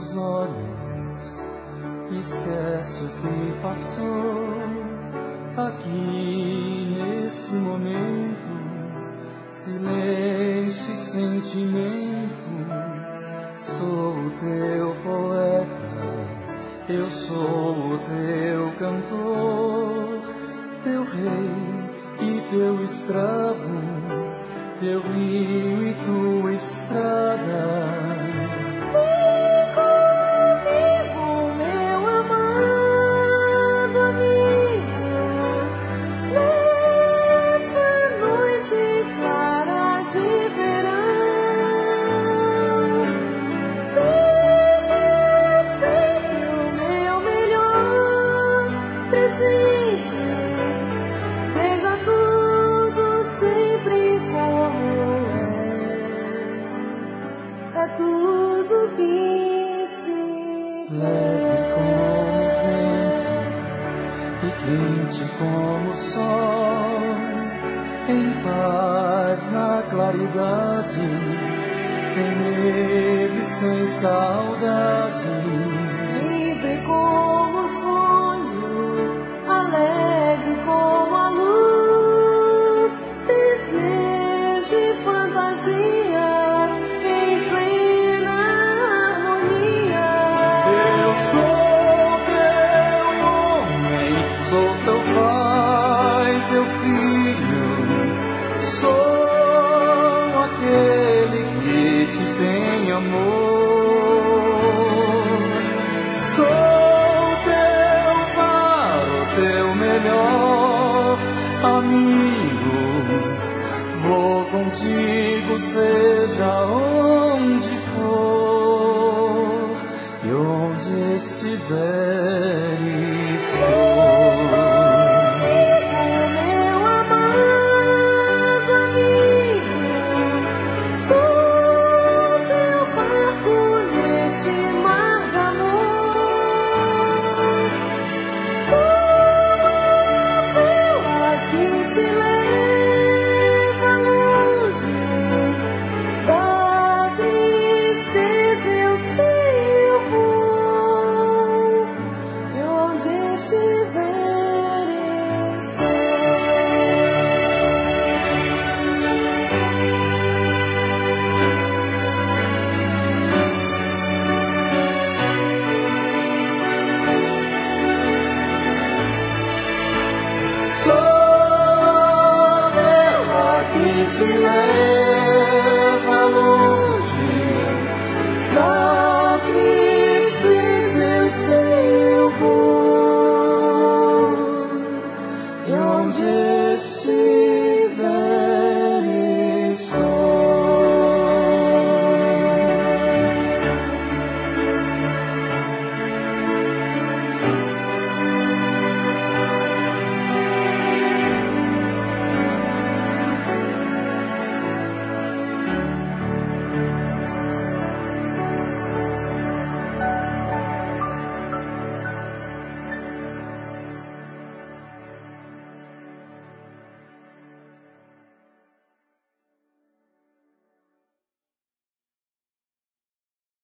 teus olhos, esquece o que passou aqui nesse momento. Silêncio e sentimento, sou o teu poeta, eu sou o teu cantor, teu rei e teu escravo, teu rio e tua estrada. É tudo que se leve como o vento e quente como o sol, em paz na claridade, sem medo e sem saudade, livre como o sonho, alegre como a luz, desejo e fantasia. Sou teu pai, teu filho, sou aquele que te tem amor. Sou teu faro, teu melhor amigo. Vou contigo, seja onde for e onde estiver, estou. Te levo.